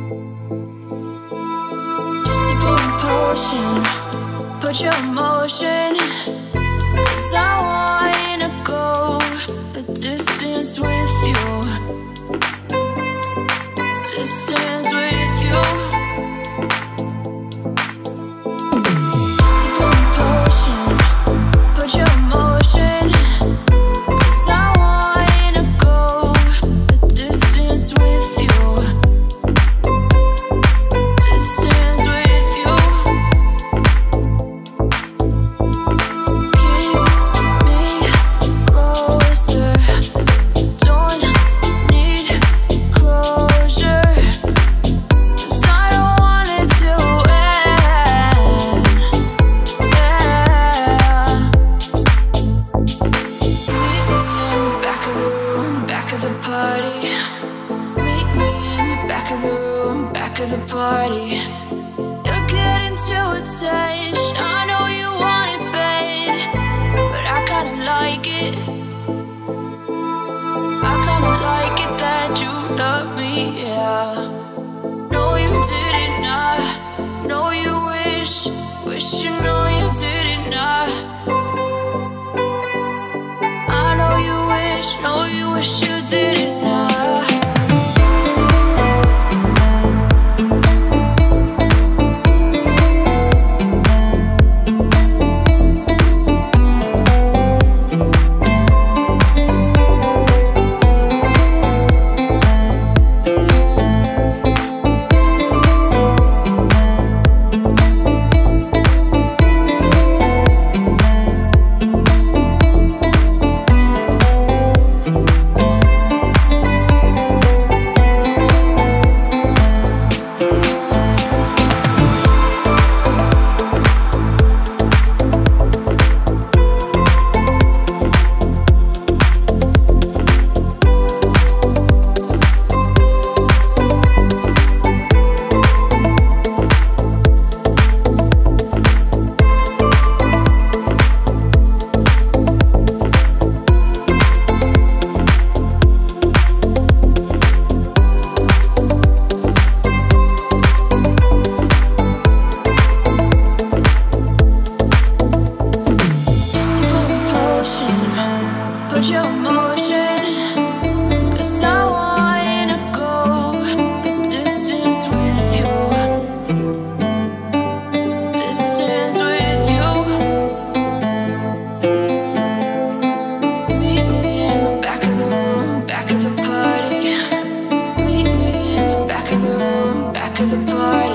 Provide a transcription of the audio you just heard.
Just sip on a potion, put your emotion. 'Cause I wanna go the distance with you. Distance with you. Just sip on a potion, put your emotion. 'Cause I wanna go the distance with you. Distance with you. Keep me closer. Don't need closure. 'Cause I don't want it to end. Yeah. Meet me in the back of the room, back of the party. Meet me in the back of the room, back of the party. You're getting too attached. I know you want it bad, but I kinda like it. I kinda like it that you love me, yeah. No, you didn't not. No, you wish you know you didn't not. I know you wish you didn't not. Put your emotion. 'Cause I wanna go the distance with you. Distance with you. Meet me in the back of the room, back of the party. Meet me in the back of the room, back of the party.